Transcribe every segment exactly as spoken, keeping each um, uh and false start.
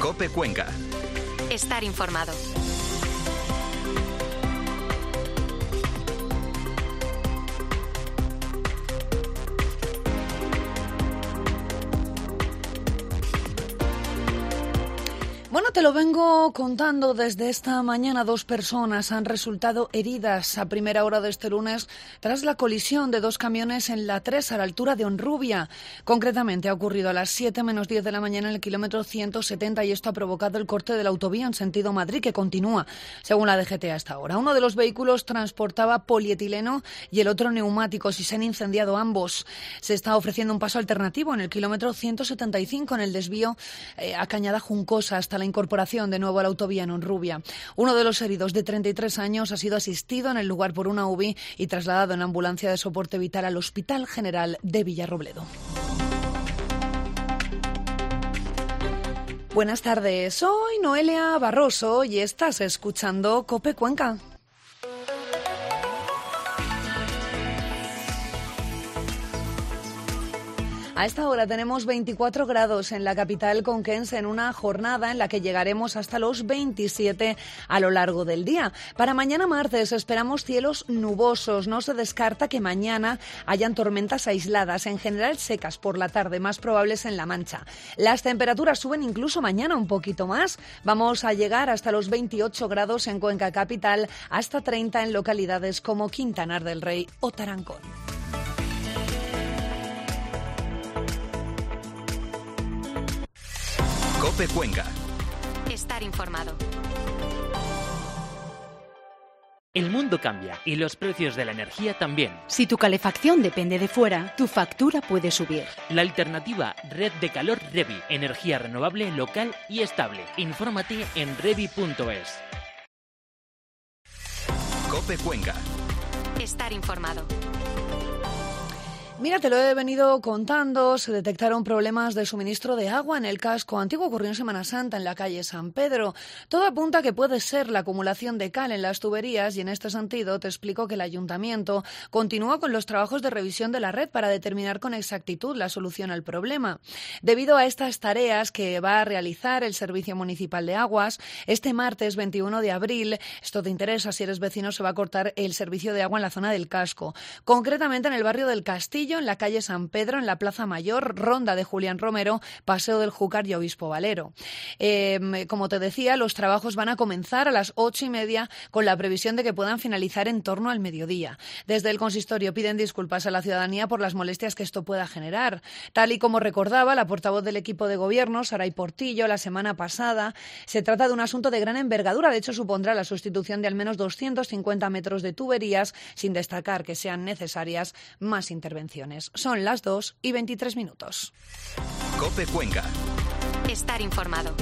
COPE Cuenca. Estar informado. Bueno, te lo vengo contando desde esta mañana. Dos personas han resultado heridas a primera hora de este lunes tras la colisión de dos camiones en la tres a la altura de Honrubia. Concretamente ha ocurrido a las siete menos diez de la mañana en el kilómetro ciento setenta y esto ha provocado el corte de la autovía en sentido Madrid, que continúa, según la D G T, hasta ahora. Uno de los vehículos transportaba polietileno y el otro neumáticos y se han incendiado ambos. Se está ofreciendo un paso alternativo en el kilómetro ciento setenta y cinco en el desvío eh, a Cañada Juncosa hasta la incorporación de nuevo a la autovía en Honrubia. Uno de los heridos, de treinta y tres años, ha sido asistido en el lugar por una U B I y trasladado en ambulancia de soporte vital al Hospital General de Villarrobledo. Buenas tardes, soy Noelia Barroso y estás escuchando COPE Cuenca. A esta hora tenemos veinticuatro grados en la capital conquense en una jornada en la que llegaremos hasta los veintisiete a lo largo del día. Para mañana martes esperamos cielos nubosos. No se descarta que mañana hayan tormentas aisladas, en general secas por la tarde, más probables en La Mancha. Las temperaturas suben incluso mañana un poquito más. Vamos a llegar hasta los veintiocho grados en Cuenca capital, hasta treinta en localidades como Quintanar del Rey o Tarancón. COPE Cuenca. Estar informado. El mundo cambia y los precios de la energía también. Si tu calefacción depende de fuera, tu factura puede subir. La alternativa Red de Calor Revi, energía renovable, local y estable. Infórmate en revi punto es. COPE Cuenca. Estar informado. Mira, te lo he venido contando, se detectaron problemas de suministro de agua en el casco antiguo, ocurrió en Semana Santa en la calle San Pedro. Todo apunta a que puede ser la acumulación de cal en las tuberías y en este sentido te explico que el Ayuntamiento continúa con los trabajos de revisión de la red para determinar con exactitud la solución al problema. Debido a estas tareas que va a realizar el Servicio Municipal de Aguas, este martes veintiuno de abril, esto te interesa si eres vecino, se va a cortar el servicio de agua en la zona del casco, concretamente en el barrio del Castillo, en la calle San Pedro, en la Plaza Mayor, Ronda de Julián Romero, Paseo del Júcar y Obispo Valero. Eh, como te decía, los trabajos van a comenzar a las ocho y media con la previsión de que puedan finalizar en torno al mediodía. Desde el consistorio piden disculpas a la ciudadanía por las molestias que esto pueda generar. Tal y como recordaba la portavoz del equipo de gobierno, Saray Portillo, la semana pasada, se trata de un asunto de gran envergadura. De hecho, supondrá la sustitución de al menos doscientos cincuenta metros de tuberías, sin destacar que sean necesarias más intervenciones. Son las dos y veintitrés minutos. COPE Cuenca. Estar informado.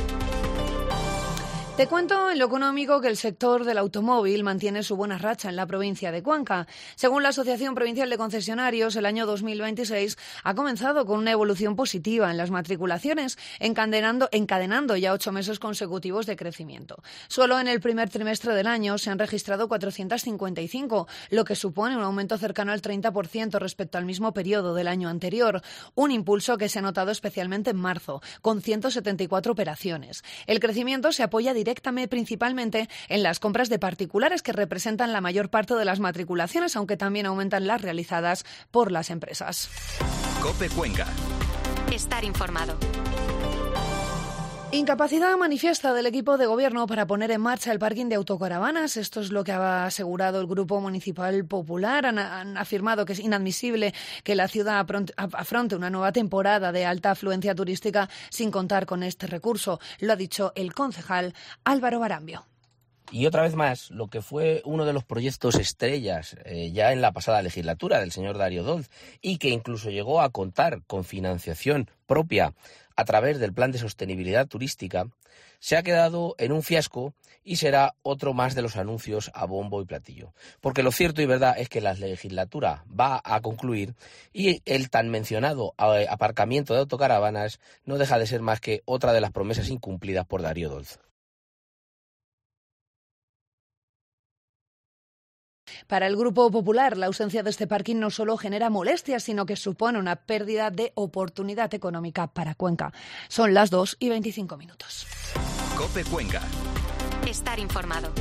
Te cuento en lo económico que el sector del automóvil mantiene su buena racha en la provincia de Cuenca. Según la Asociación Provincial de Concesionarios, el año dos mil veintiséis ha comenzado con una evolución positiva en las matriculaciones, encadenando, encadenando ya ocho meses consecutivos de crecimiento. Solo en el primer trimestre del año se han registrado cuatrocientas cincuenta y cinco, lo que supone un aumento cercano al treinta por ciento respecto al mismo periodo del año anterior, un impulso que se ha notado especialmente en marzo, con ciento setenta y cuatro operaciones. El crecimiento se apoya directamente Directamente, principalmente en las compras de particulares, que representan la mayor parte de las matriculaciones, aunque también aumentan las realizadas por las empresas. COPE Cuenca. Estar informado. Incapacidad manifiesta del equipo de gobierno para poner en marcha el parking de autocaravanas. Esto es lo que ha asegurado el Grupo Municipal Popular. Han, han afirmado que es inadmisible que la ciudad afronte una nueva temporada de alta afluencia turística sin contar con este recurso. Lo ha dicho el concejal Álvaro Barambio. Y otra vez más, lo que fue uno de los proyectos estrellas eh, ya en la pasada legislatura del señor Darío Dolz y que incluso llegó a contar con financiación propia a través del Plan de Sostenibilidad Turística, se ha quedado en un fiasco y será otro más de los anuncios a bombo y platillo. Porque lo cierto y verdad es que la legislatura va a concluir y el tan mencionado aparcamiento de autocaravanas no deja de ser más que otra de las promesas incumplidas por Darío Dolz. Para el Grupo Popular, la ausencia de este parking no solo genera molestias, sino que supone una pérdida de oportunidad económica para Cuenca. Son las dos y veinticinco minutos. COPE Cuenca. Estar informado.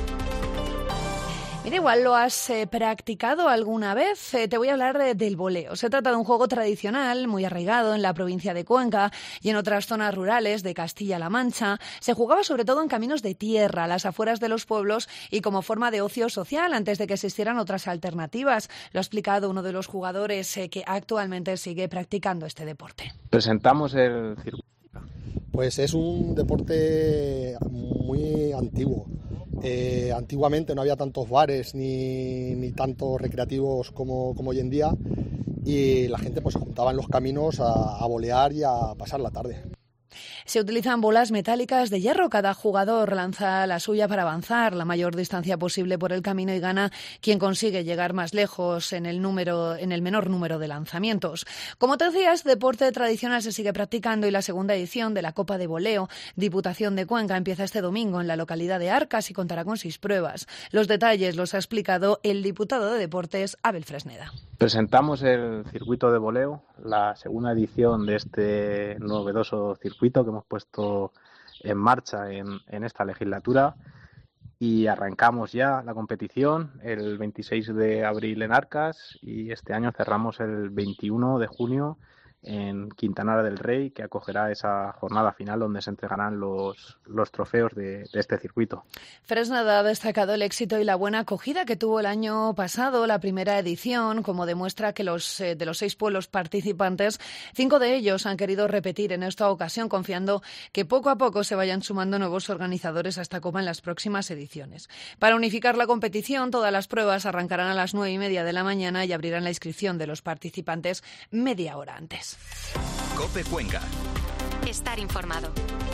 Mira, igual lo has eh, practicado alguna vez. Eh, te voy a hablar de, del boleo. Se trata de un juego tradicional, muy arraigado en la provincia de Cuenca y en otras zonas rurales de Castilla-La Mancha. Se jugaba sobre todo en caminos de tierra, a las afueras de los pueblos y como forma de ocio social antes de que existieran otras alternativas. Lo ha explicado uno de los jugadores eh, que actualmente sigue practicando este deporte. Presentamos el circuito. Pues es un deporte muy antiguo. Eh, antiguamente no había tantos bares ni, ni tantos recreativos como, como hoy en día, y la gente pues se juntaba en los caminos a, a bolear y a pasar la tarde. Se utilizan bolas metálicas de hierro. Cada jugador lanza la suya para avanzar la mayor distancia posible por el camino y gana quien consigue llegar más lejos en el número, en el menor número de lanzamientos. Como te decía, este deporte tradicional se sigue practicando y la segunda edición de la Copa de Boleo Diputación de Cuenca empieza este domingo en la localidad de Arcas y contará con seis pruebas. Los detalles los ha explicado el diputado de Deportes, Abel Fresneda. Presentamos el circuito de boleo, la segunda edición de este novedoso circuito que hemos puesto en marcha en, en esta legislatura, y arrancamos ya la competición el veintiséis de abril en Arcas y este año cerramos el veintiuno de junio en Quintanar del Rey, que acogerá esa jornada final donde se entregarán los, los trofeos de, de este circuito. Fresneda ha destacado el éxito y la buena acogida que tuvo el año pasado la primera edición, como demuestra que los eh, de los seis pueblos participantes, cinco de ellos han querido repetir en esta ocasión, confiando que poco a poco se vayan sumando nuevos organizadores a esta Copa en las próximas ediciones. Para unificar la competición, todas las pruebas arrancarán a las nueve y media de la mañana y abrirán la inscripción de los participantes media hora antes. COPE Cuenca. Estar informado.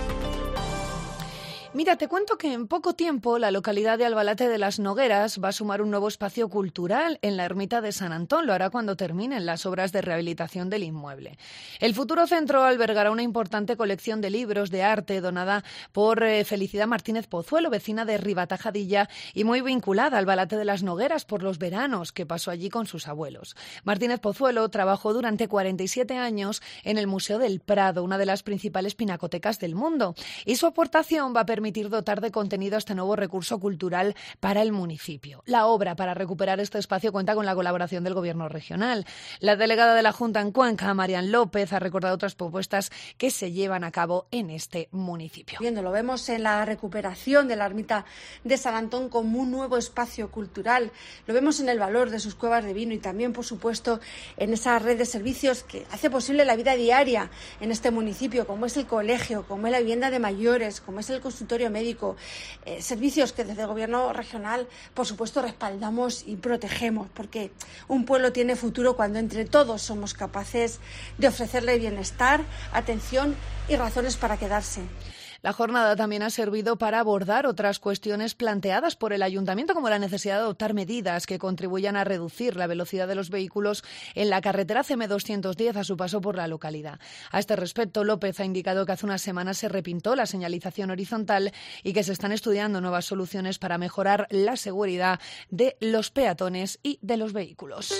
Mira, te cuento que en poco tiempo la localidad de Albalate de las Nogueras va a sumar un nuevo espacio cultural en la ermita de San Antón. Lo hará cuando terminen las obras de rehabilitación del inmueble. El futuro centro albergará una importante colección de libros de arte donada por eh, Felicidad Martínez Pozuelo, vecina de Ribatajadilla y muy vinculada al Albalate de las Nogueras por los veranos que pasó allí con sus abuelos. Martínez Pozuelo trabajó durante cuarenta y siete años en el Museo del Prado, una de las principales pinacotecas del mundo, y su aportación va a permitir permitir dotar de contenido a este nuevo recurso cultural para el municipio. La obra para recuperar este espacio cuenta con la colaboración del Gobierno regional. La delegada de la Junta en Cuenca, Marian López, ha recordado otras propuestas que se llevan a cabo en este municipio. Viendo, lo vemos en la recuperación de la ermita de San Antón como un nuevo espacio cultural. Lo vemos en el valor de sus cuevas de vino y también, por supuesto, en esa red de servicios que hace posible la vida diaria en este municipio, como es el colegio, como es la vivienda de mayores, como es el consultorio médico, eh, servicios que desde el Gobierno regional, por supuesto, respaldamos y protegemos, porque un pueblo tiene futuro cuando entre todos somos capaces de ofrecerle bienestar, atención y razones para quedarse. La jornada también ha servido para abordar otras cuestiones planteadas por el Ayuntamiento, como la necesidad de adoptar medidas que contribuyan a reducir la velocidad de los vehículos en la carretera C M doscientos diez a su paso por la localidad. A este respecto, López ha indicado que hace unas semanas se repintó la señalización horizontal y que se están estudiando nuevas soluciones para mejorar la seguridad de los peatones y de los vehículos.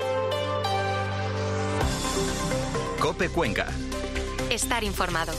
COPE Cuenca. Estar informado.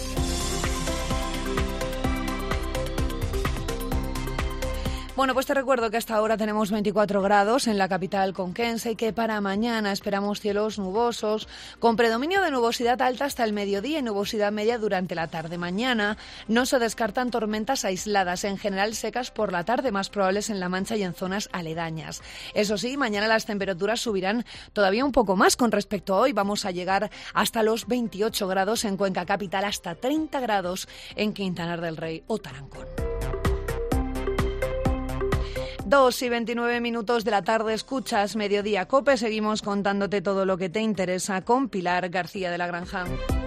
Bueno, pues te recuerdo que hasta ahora tenemos veinticuatro grados en la capital conquense y que para mañana esperamos cielos nubosos con predominio de nubosidad alta hasta el mediodía y nubosidad media durante la tarde. Mañana no se descartan tormentas aisladas, en general secas por la tarde, más probables en La Mancha y en zonas aledañas. Eso sí, mañana las temperaturas subirán todavía un poco más con respecto a hoy. Vamos a llegar hasta los veintiocho grados en Cuenca capital, hasta treinta grados en Quintanar del Rey o Tarancón. Dos y veintinueve minutos de la tarde, escuchas Mediodía COPE. Seguimos contándote todo lo que te interesa con Pilar García de la Granja.